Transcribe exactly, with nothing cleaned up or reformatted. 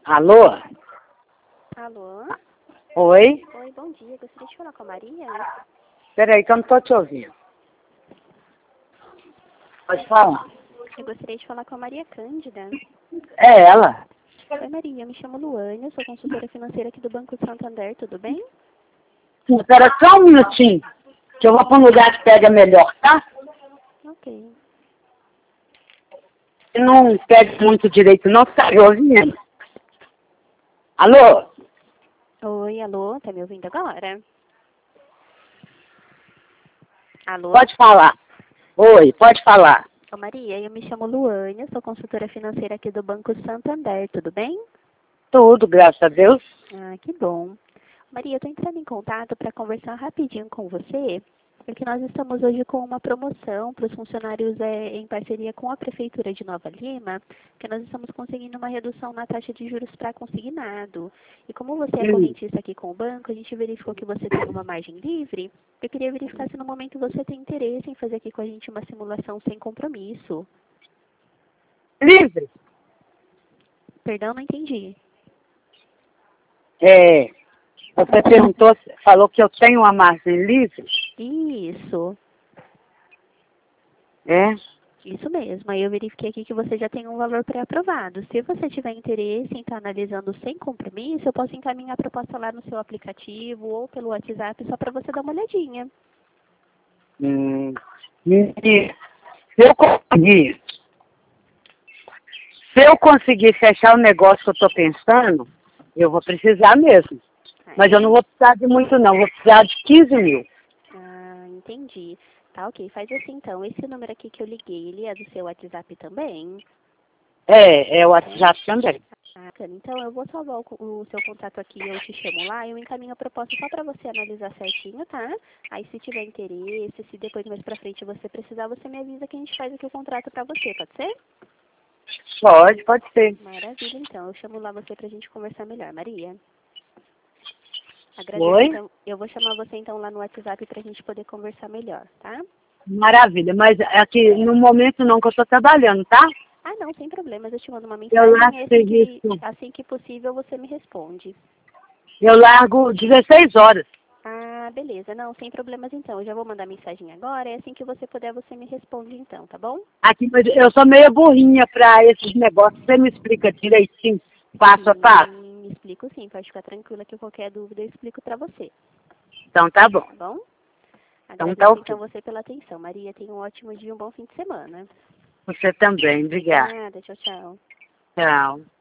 Alô? Alô? Oi? Oi, bom dia. Gostaria de falar com a Maria? Peraí que eu não tô te ouvindo. Pode falar. Eu gostaria de falar com a Maria Cândida. É ela. Oi, Maria. Eu me chamo Luane, eu sou consultora financeira aqui do Banco Santander, tudo bem? Espera só um minutinho, que eu vou para um lugar que pega melhor, tá? Ok. Se não pega muito direito não, tá me ouvindo. Alô? Oi, alô? Tá me ouvindo agora? Alô? Pode falar. Oi, pode falar. Ô, Maria, eu me chamo Luane, eu sou consultora financeira aqui do Banco Santander, tudo bem? Tudo, graças a Deus. Ah, que bom. Maria, eu tô entrando em contato para conversar rapidinho com você, porque nós estamos hoje com uma promoção para os funcionários é, em parceria com a Prefeitura de Nova Lima, que nós estamos conseguindo uma redução na taxa de juros para consignado. E como você é Hum. correntista aqui com o banco, a gente verificou que você tem uma margem livre. Eu queria verificar se no momento você tem interesse em fazer aqui com a gente uma simulação sem compromisso. Livre? Perdão, não entendi. É, você perguntou, falou que eu tenho uma margem livre? Isso. É? Isso mesmo. Aí eu verifiquei aqui que você já tem um valor pré-aprovado. Se você tiver interesse em estar analisando sem compromisso, eu posso encaminhar a proposta lá no seu aplicativo ou pelo WhatsApp só para você dar uma olhadinha. Hum. E se eu conseguir, se eu conseguir fechar o negócio que eu estou pensando, eu vou precisar mesmo. Mas eu não vou precisar de muito não, vou precisar de quinze mil. Ah, entendi. Tá, ok. Faz assim então. Esse número aqui que eu liguei, ele é do seu WhatsApp também? É, é o WhatsApp também. Ah, bacana. Então eu vou salvar o, co- o seu contato aqui, eu te chamo lá, eu encaminho a proposta só para você analisar certinho, tá? Aí se tiver interesse, se depois mais pra frente você precisar, você me avisa que a gente faz aqui o contrato para você, pode ser? Pode, pode ser. Maravilha, então. Eu chamo lá você pra gente conversar melhor, Maria. Agradeço, Oi? então. Eu vou chamar você, então, lá no WhatsApp pra gente poder conversar melhor, tá? Maravilha, mas aqui no momento não que eu estou trabalhando, tá? Ah, não, sem problemas. Eu te mando uma Eu mensagem largo e o assim que, serviço, assim que possível você me responde. eu largo dezesseis horas. Ah, beleza. Não, sem problemas, então. Eu já vou mandar mensagem agora e assim que você puder, você me responde, então, tá bom? Aqui, mas eu sou meio burrinha para esses negócios. Você me explica direitinho, passo a passo? Sim, explico sim. Pode ficar tranquila que qualquer dúvida eu explico pra você, Então tá bom. tá bom? Então tá Agradeço, então, ok. você pela atenção. Maria, tenha um ótimo dia e um bom fim de semana. Você também, obrigada. Nada, tchau, tchau. Tchau.